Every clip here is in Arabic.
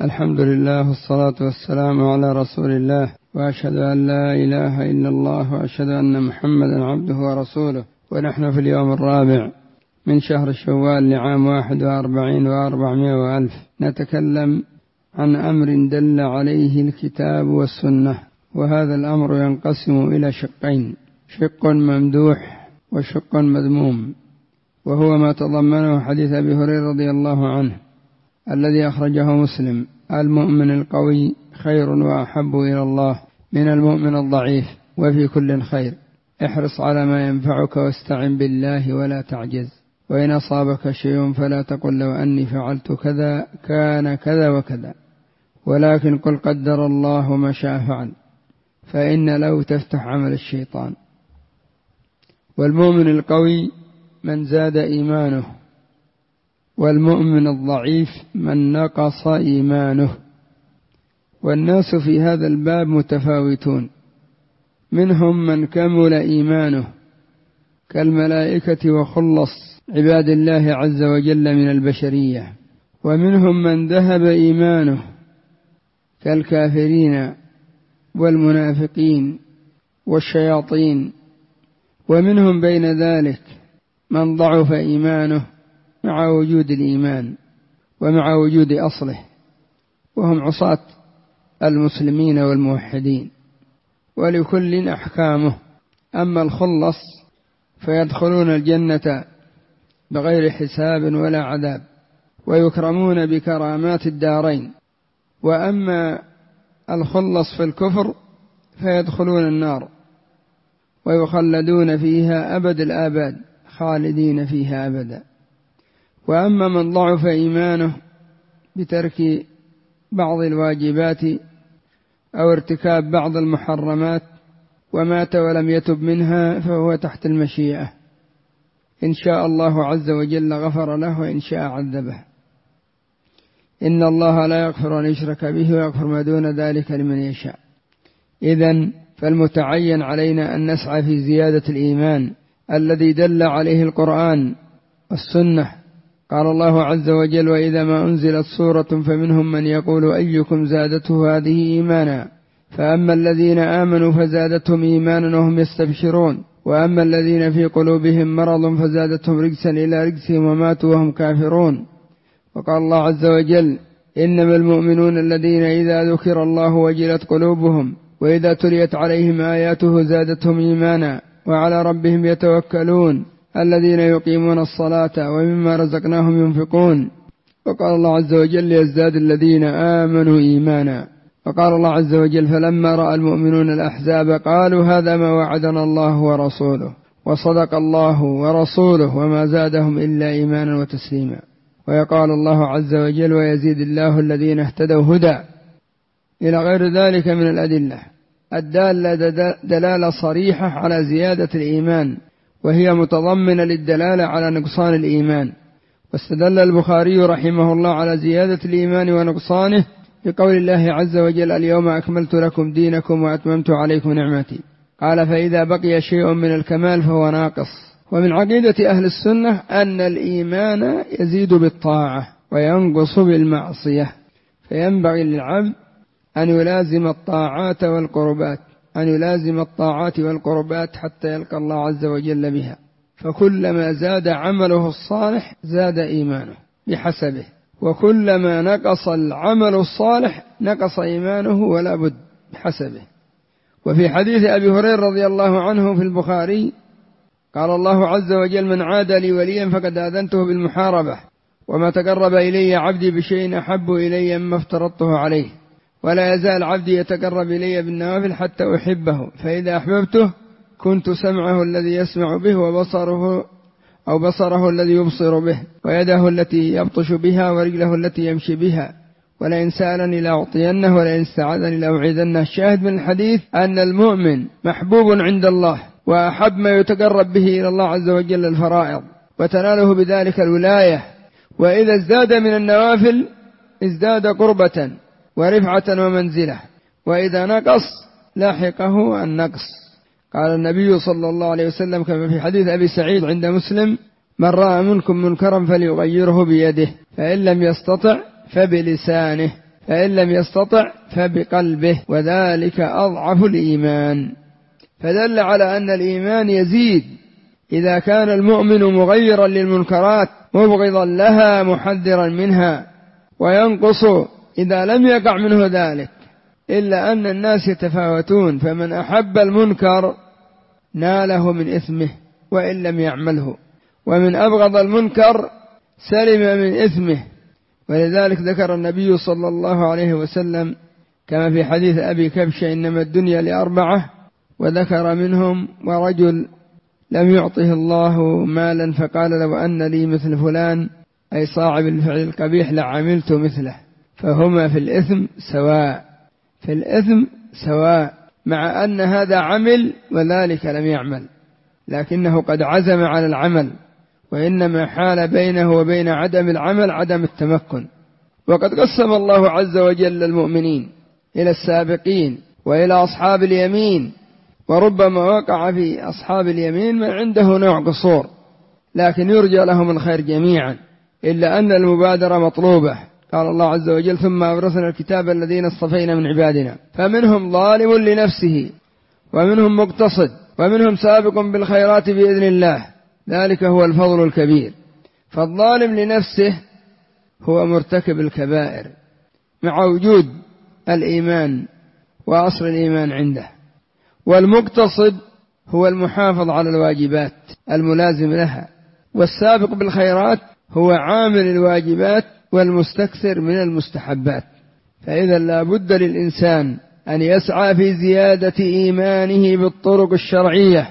الحمد لله والصلاة والسلام على رسول الله، وأشهد أن لا إله إلا الله، وأشهد أن محمدا عبده ورسوله. ونحن في اليوم الرابع من شهر شوال لعام 41 و400 وألف، نتكلم عن أمر دل عليه الكتاب والسنة. وهذا الأمر ينقسم إلى شقين: شق ممدوح وشق مذموم، وهو ما تضمنه حديث أبي هريرة رضي الله عنه الذي أخرجه مسلم: المؤمن القوي خير وأحب إلى الله من المؤمن الضعيف، وفي كل خير. احرص على ما ينفعك واستعن بالله ولا تعجز، وإن أصابك شيء فلا تقل لو أني فعلت كذا كان كذا وكذا، ولكن قل قدر الله وما شاء فعل، فإن لو تفتح عمل الشيطان. والمؤمن القوي من زاد إيمانه، والمؤمن الضعيف من نقص إيمانه. والناس في هذا الباب متفاوتون، منهم من كمل إيمانه كالملائكة وخلص عباد الله عز وجل من البشرية، ومنهم من ذهب إيمانه كالكافرين والمنافقين والشياطين، ومنهم بين ذلك من ضعف إيمانه مع وجود الإيمان ومع وجود أصله، وهم عصاة المسلمين والموحدين، ولكل أحكامه. أما الخلص فيدخلون الجنة بغير حساب ولا عذاب، ويكرمون بكرامات الدارين. وأما الخلص في الكفر فيدخلون النار ويخلدون فيها أبد الآباد، خالدين فيها أبدا. وأما من ضعف إيمانه بترك بعض الواجبات أو ارتكاب بعض المحرمات ومات ولم يتب منها، فهو تحت المشيئة، إن شاء الله عز وجل غفر له، وإن شاء عذبه. إن الله لا يغفر أن يشرك به ويغفر ما دون ذلك لمن يشاء. إذن فالمتعين علينا أن نسعى في زيادة الإيمان الذي دل عليه القرآن والسنة. قال الله عز وجل: وإذا ما أنزلت سورة فمنهم من يقول أيكم زادته هذه إيمانا، فأما الذين آمنوا فزادتهم إيمانا وهم يستبشرون، وأما الذين في قلوبهم مرض فزادتهم رجسا إلى رجسهم وماتوا وهم كافرون. وقال الله عز وجل: إنما المؤمنون الذين إذا ذكر الله وجلت قلوبهم وإذا تليت عليهم آياته زادتهم إيمانا وعلى ربهم يتوكلون الذين يقيمون الصلاة ومما رزقناهم ينفقون. وقال الله عز وجل: يزداد الذين آمنوا إيمانا. وقال الله عز وجل: فلما رأى المؤمنون الأحزاب قالوا هذا ما وعدنا الله ورسوله وصدق الله ورسوله وما زادهم إلا إيمانا وتسليما. ويقال الله عز وجل: ويزيد الله الذين اهتدوا هدى، إلى غير ذلك من الأدلة الدالة دلالة صريحة على زيادة الإيمان، وهي متضمنة للدلالة على نقصان الإيمان. واستدل البخاري رحمه الله على زيادة الإيمان ونقصانه بقول الله عز وجل: اليوم أكملت لكم دينكم وأتممت عليكم نعمتي. قال: فإذا بقي شيء من الكمال فهو ناقص. ومن عقيدة أهل السنة أن الإيمان يزيد بالطاعة وينقص بالمعصية، فينبغي للعبد أن يلازم الطاعات والقربات حتى يلقى الله عز وجل بها. فكلما زاد عمله الصالح زاد إيمانه بحسبه، وكلما نقص العمل الصالح نقص إيمانه ولا بد بحسبه. وفي حديث أبي هريرة رضي الله عنه في البخاري قال الله عز وجل: من عاد لي وليا فقد آذنته بالمحاربة، وما تقرب إلي عبدي بشيء أحب إلي مما افترضته عليه، ولا يزال عبدي يتقرب إلي بالنوافل حتى أحبه، فإذا أحببته كنت سمعه الذي يسمع به، بصره الذي يبصر به، ويده التي يبطش بها، ورجله التي يمشي بها، ولئن سألني لأعطينه، ولئن استعاذني لأعيذنه. الشاهد من الحديث أن المؤمن محبوب عند الله، وأحب ما يتقرب به إلى الله عز وجل الفرائض، وتناله بذلك الولاية. وإذا ازداد من النوافل ازداد قربة ورفعة ومنزلة، وإذا نقص لاحقه النقص. قال النبي صلى الله عليه وسلم كما في حديث أبي سعيد عند مسلم: من رأى منكم منكرا فليغيره بيده، فإن لم يستطع فبلسانه، فإن لم يستطع فبقلبه، وذلك أضعف الإيمان. فدل على أن الإيمان يزيد إذا كان المؤمن مغيرا للمنكرات مبغضا لها محذرا منها، وينقص إذا لم يقع منه ذلك، إلا أن الناس يتفاوتون، فمن أحب المنكر ناله من إثمه وإن لم يعمله، ومن أبغض المنكر سلم من إثمه. ولذلك ذكر النبي صلى الله عليه وسلم كما في حديث أبي كبش إنما الدنيا لأربعة، وذكر منهم ورجل لم يعطه الله مالا فقال لو أن لي مثل فلان، أي صاحب الفعل القبيح لعملت مثله، فهما في الإثم سواء، في الإثم سواء، مع أن هذا عمل وذلك لم يعمل، لكنه قد عزم على العمل، وإنما حال بينه وبين عدم العمل عدم التمكن. وقد قسم الله عز وجل المؤمنين إلى السابقين وإلى أصحاب اليمين، وربما وقع في أصحاب اليمين من عنده نوع قصور، لكن يرجى لهم الخير جميعا، إلا أن المبادرة مطلوبة. قال الله عز وجل ثم أورثنا الكتاب الذين اصطفينا من عبادنا فمنهم ظالم لنفسه ومنهم مقتصد ومنهم سابق بالخيرات بإذن الله، ذلك هو الفضل الكبير. فالظالم لنفسه هو مرتكب الكبائر مع وجود الإيمان وأصل الإيمان عنده، والمقتصد هو المحافظ على الواجبات الملازم لها، والسابق بالخيرات هو عامل الواجبات والمستكثر من المستحبات. فإذا لا بد للإنسان أن يسعى في زيادة إيمانه بالطرق الشرعية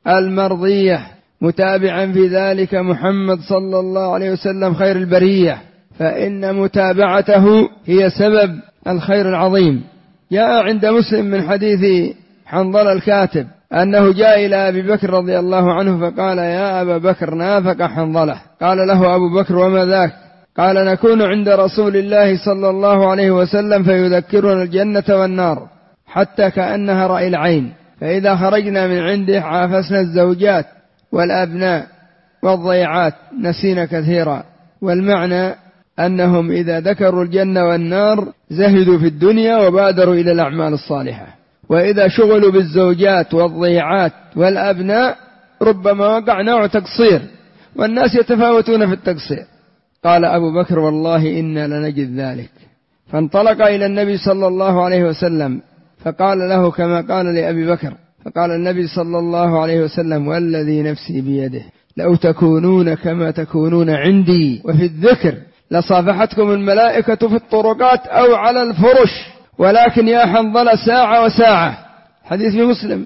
المرضية، متابعا في ذلك محمد صلى الله عليه وسلم خير البرية، فإن متابعته هي سبب الخير العظيم. جاء عند مسلم من حديث حنظلة الكاتب أنه جاء إلى أبي بكر رضي الله عنه فقال يا أبا بكر نافق حنظلة. قال له أبو بكر وما ذاك؟ قال نكون عند رسول الله صلى الله عليه وسلم فيذكرنا الجنة والنار حتى كأنها رأي العين، فإذا خرجنا من عنده عافسنا الزوجات والأبناء والضيعات نسينا كثيرا. والمعنى أنهم إذا ذكروا الجنة والنار زهدوا في الدنيا وبادروا إلى الأعمال الصالحة، وإذا شغلوا بالزوجات والضيعات والأبناء ربما وقع نوع تقصير، والناس يتفاوتون في التقصير. قال أبو بكر والله إنا لنجد ذلك، فانطلق إلى النبي صلى الله عليه وسلم فقال له كما قال لأبي بكر، فقال النبي صلى الله عليه وسلم والذي نفسي بيده لو تكونون كما تكونون عندي وفي الذكر لصافحتكم الملائكة في الطرقات أو على الفرش، ولكن يا حنظلة ساعة وساعة. حديث في مسلم.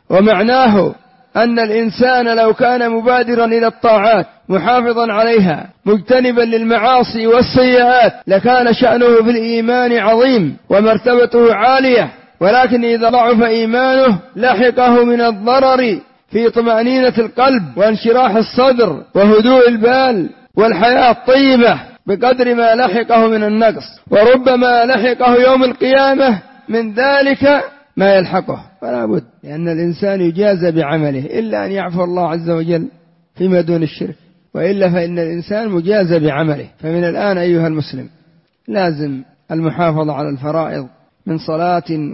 ومعناه أن الإنسان لو كان مبادرا إلى الطاعات محافظا عليها مجتنبا للمعاصي والسيئات لكان شأنه في الإيمان عظيم ومرتبته عالية، ولكن إذا ضعف إيمانه لحقه من الضرر في طمأنينة القلب وانشراح الصدر وهدوء البال والحياة الطيبة بقدر ما لحقه من النقص، وربما لحقه يوم القيامة من ذلك ما يلحقه. فلا بد لأن الإنسان يجازى بعمله إلا أن يعفو الله عز وجل فيما دون الشرك، وإلا فإن الإنسان مجازى بعمله. فمن الآن أيها المسلم لازم المحافظة على الفرائض من صلاة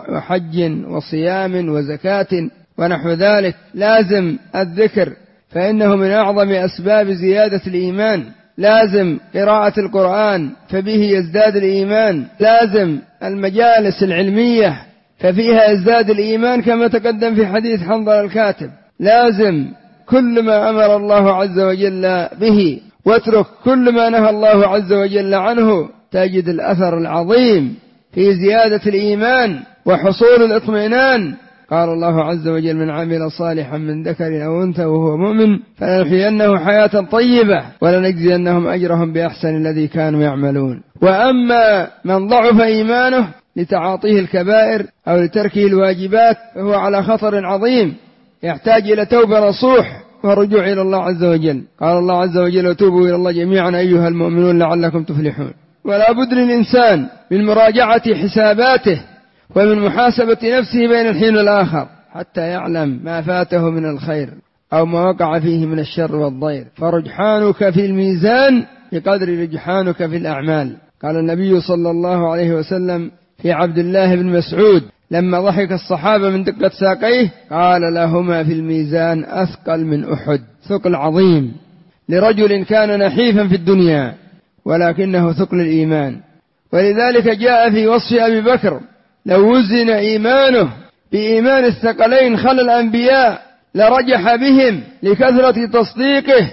وحج وصيام وزكاة ونحو ذلك، لازم الذكر فإنه من أعظم أسباب زيادة الإيمان، لازم قراءة القرآن فبه يزداد الإيمان، لازم المجالس العلمية ففيها يزداد الإيمان كما تقدم في حديث حنظلة الكاتب، لازم كل ما أمر الله عز وجل به واترك كل ما نهى الله عز وجل عنه، تجد الأثر العظيم في زيادة الإيمان وحصول الإطمئنان. قال الله عز وجل من عمل صالحا من ذكر أو أنثى وهو مؤمن فلنحيينه حياة طيبة ولنجزينهم أجرهم بأحسن الذي كانوا يعملون. وأما من ضعف إيمانه لتعاطيه الكبائر أو لتركه الواجبات فهو على خطر عظيم، يحتاج إلى توبة نصوح ورجوع إلى الله عز وجل. قال الله عز وجل وتوبوا إلى الله جميعا أيها المؤمنون لعلكم تفلحون. ولا بد للإنسان من مراجعة حساباته ومن محاسبة نفسه بين الحين والآخر حتى يعلم ما فاته من الخير أو ما وقع فيه من الشر والضير، فرجحانك في الميزان بقدر رجحانك في الأعمال. قال النبي صلى الله عليه وسلم في عبد الله بن مسعود لما ضحك الصحابة من دقة ساقيه قال لهما في الميزان أثقل من أحد، ثقل عظيم لرجل كان نحيفا في الدنيا ولكنه ثقل الإيمان. ولذلك جاء في وصف أبي بكر لو وزن إيمانه بإيمان الثقلين خل الأنبياء لرجح بهم لكثرة تصديقه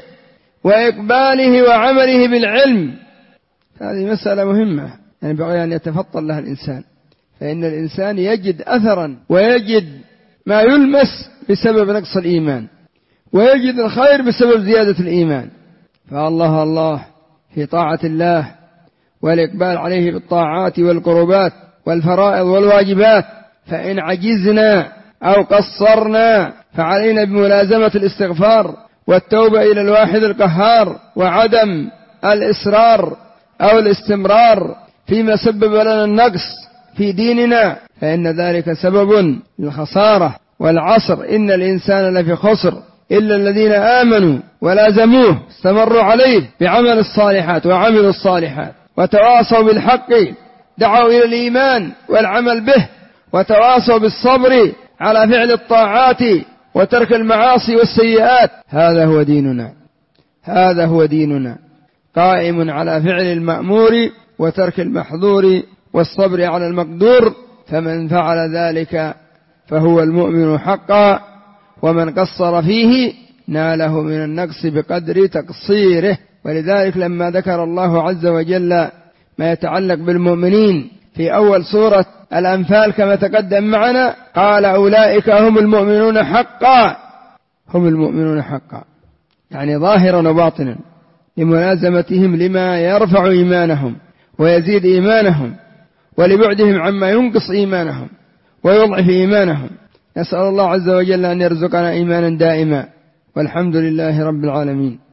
وإقباله وعمله بالعلم. هذه مسألة مهمة ينبغي أن يتفطن لها الإنسان، فإن الإنسان يجد أثرا ويجد ما يلمس بسبب نقص الإيمان، ويجد الخير بسبب زيادة الإيمان. فالله الله في طاعة الله والإقبال عليه بالطاعات والقربات والفرائض والواجبات. فإن عجزنا أو قصرنا فعلينا بملازمة الاستغفار والتوبة إلى الواحد القهار، وعدم الإصرار أو الاستمرار فيما سبب لنا النقص في ديننا، فإن ذلك سبب للخسارة والعصر. إن الإنسان لفي خسر إلا الذين آمنوا ولازموه استمروا عليه بعمل الصالحات وعملوا الصالحات وتواصوا بالحق، دعوا إلى الإيمان والعمل به، وتواصوا بالصبر على فعل الطاعات وترك المعاصي والسيئات. هذا هو ديننا، هذا هو ديننا، قائم على فعل المأمور وترك المحظور والصبر على المقدور. فمن فعل ذلك فهو المؤمن حقا، ومن قصر فيه ناله من النقص بقدر تقصيره. ولذلك لما ذكر الله عز وجل ما يتعلق بالمؤمنين في أول سورة الأنفال كما تقدم معنا قال أولئك هم المؤمنون حقا، هم المؤمنون حقا، يعني ظاهرا وباطنا، لملازمتهم لما يرفع إيمانهم ويزيد إيمانهم، ولبعدهم عما ينقص إيمانهم ويضعف إيمانهم. نسأل الله عز وجل أن يرزقنا إيمانا دائما، والحمد لله رب العالمين.